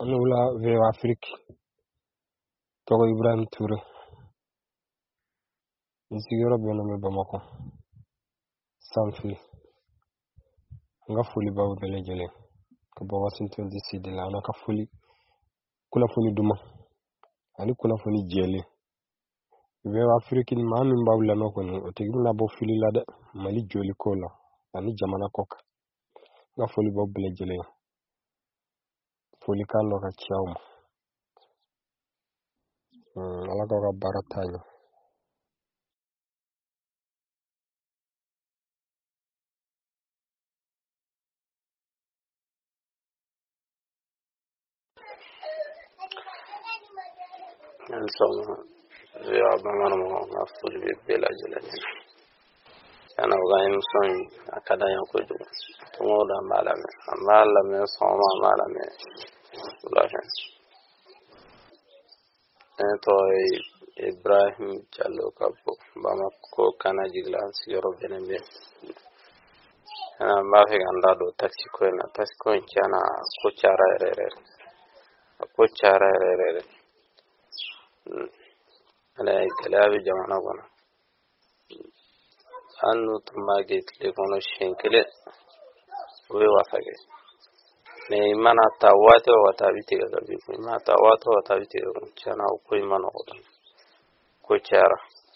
Anula vers Afrique. Togo Ibrahim Touré. Isigiro benome Bamako. Sanfi. Nga fuli bawu bele jele. Ka ba Washington DC de la naka fuli. Kuna fuli duma. Ani kuna fuli jele. Vers Afrique ni mami mbawu la noko ni. Otegi na bo fuli la de. Mali joli kola. Ani jamana koka. Nga fuli bawu bele jele. Fuli kando ka chiauma. Alaga ka baratanya. Insomma, io abbiamo una full bella gelati. Ana ugaim son akada yankoju. Tumo da malame. Malame soma malame. Ulahan. Ento Ibrahim Jallo Kapo Bamako kana jigla sigaro benembe. Ana mafi ganda do taxi ko chana ko chara rere. Ana galabi jamana bana. Anu tumage telefono shenkele we wafage. Me mana tawate watabiti gabi. Mana tawate watabiti chana ko imano ko chara.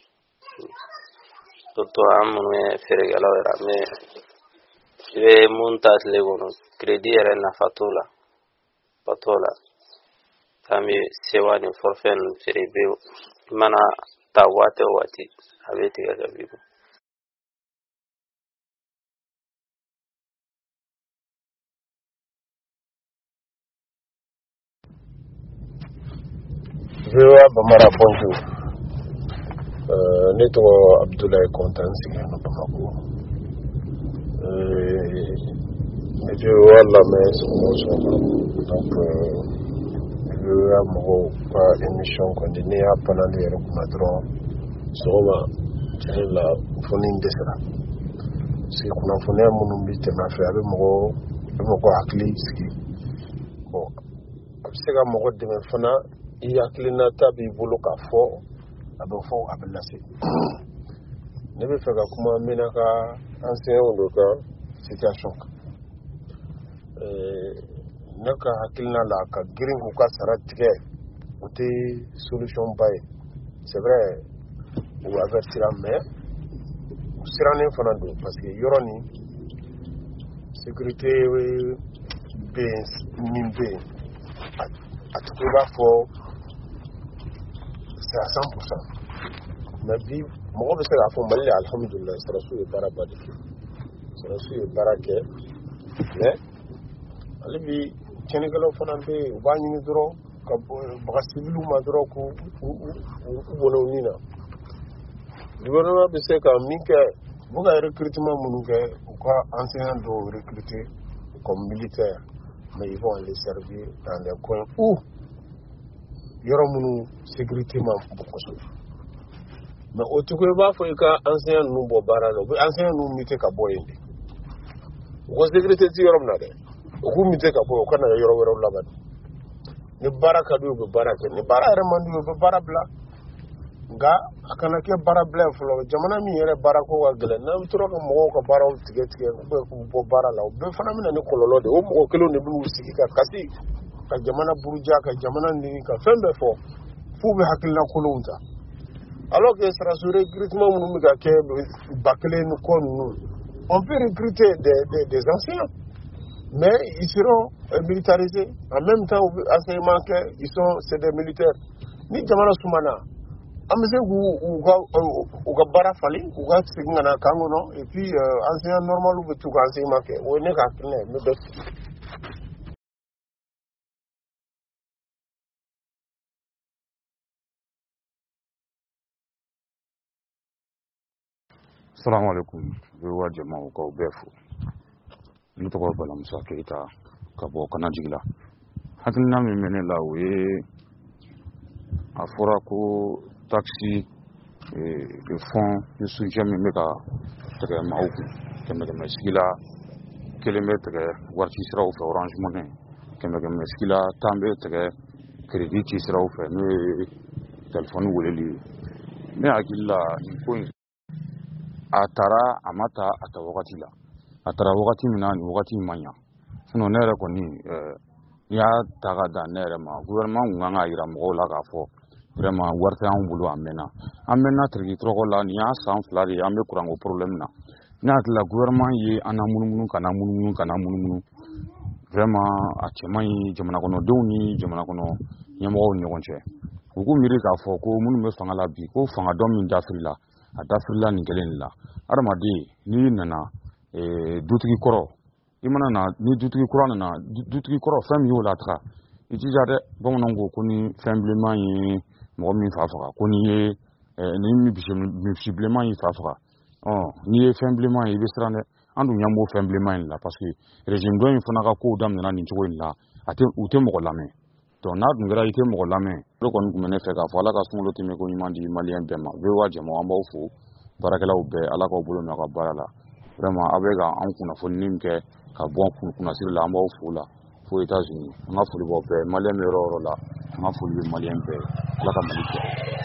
Tutto amune feregala era me ve muntas legono credire na fatola kami sewani forfen ferebe mana tawate wati abeti gabi. Jewa Bamara bonjour. Neto Abdoulaye Kontansi no Bamako. Je vois la maison donc je amo pas émission continue à pendant les recommandants soma la fonin desera si kuna fonia munumbi tema fe abe mo akli ski ko absega mo de me fona iyaklina tabi buluka fo abe fo abe lase ne be fega kuma menaka ancien ondoka situation naka hakilna la ka girin ko ka saratike ote solution bay c'est vrai ou avertir mais siranin fana do parce que yoroni sécurité be nimbe atuba fo c'est à 100%. Mais bi mo be se la fo mali alhamdulillah sarasu e barabadi sarasu e barake mais alibi Sénégal fana be ubani ni doro ka ba civilu ma doro ko bono nina gouvernement be se ka minke buga recrutement munuke ko enseignant do recruter comme militaire mais ils vont les servir dans les coins où yoro munu sécurité ma beaucoup so mais otuko ba fo ka enseignant nu bo barano be enseignant nu mité ka boyende ko sécurité ti yoro na de ko mité ka boyo kana yoro wero labad ni baraka do be baraka ni bara remandu be barabla nga akana ke barabla flo jamana mi yere barako wa gele na turo ko mo ko baraw tige ko bo barala be fana mi na ni kololo de o mo kelo ne bu sigi ka kasi ka jamana buruja ka jamana ni ka fembe fo fu be hakilna kolonta alors que sera sur recrutement nous ga ke bakle nous kon nous on peut recruter des anciens mais ils seront militarisés en même temps enseignement que ils sont c'est des militaires ni jamana sumana amese uga bara fali uga singana kangono et puis enseignant normal ou tout enseignement que on est ka kne me de Assalamu alaikum. Wa jama'a ko befu. Ni to ko bala musa keita ka bo kana jigla. Hakilna mi menela we afura ko taxi le fond de soutien mi meka très mauku kembe sigila kilomètre warti sira au Orange Money kɛmɛ sigila tan bɛ tɛgɛ crédit ci siraw fɛ n'o ye téléphone weleli ne hakili la nin ko in a taara a ma taa a ta wagati la a taara wagati min na nin wagati man ɲa sinon ne yɛrɛ kɔni n'i y'a ta ka da ne yɛrɛ ma gouvernement kun kan ka yira mɔgɔw la k'a fɔ vraiment wari tɛ an bolo a mɛnna tiriki tɔrɔkɔ la nin y'a san 2 de ye an bɛ kuranko problème na ne hakili la gouvernement ye an na munumunu ka na munumunu vraiment a cɛ man ɲi jamana kɔnɔdenw ni jamana kɔnɔ ɲɛmɔgɔw ni ɲɔgɔn cɛ u k'u miiri k'a fɔ ko minnu bɛ fanga la bi ko fanga dɔ min dafirila a dafirila nin kelen de la adamaden n'i nana dutigi kɔrɔ i mana na ni dutigi kura nana dutigi kɔrɔ fɛn min y'o la taga i jija dɛ bamananw ko ni fɛn bilenman ye mɔgɔ min fa faga ko ni ye ni misi bilenman y'i fa faga n'i ye fɛn bilenman ye i bɛ siran dɛ an dun ɲɛ b'o fɛn bilenman in la parce que régime dɔ in fana ka kow daminɛna nin cogo in la u tɛ mɔgɔ lamɛn donc n'a dun kɛra i tɛ mɔgɔ lamɛn o kɔni tun bɛ ne fɛ k'a fɔ ala ka sunkalo tɛmɛ ko ɲuman di maliyɛn bɛɛ ma VOA jɛmaw an b'aw fo baarakɛlaw bɛɛ ala k'aw bolo mɛn aw ka baara la vraiment aw bɛ ka an kunnafoni min kɛ ka bɔ kunnasiri la an b'aw fo la fo États-Unis an ka foli b'aw bɛɛ maliyɛn bɛ yɔrɔ o yɔrɔ la an ka foli bɛ maliyɛn bɛɛ ala ka Mali jɛ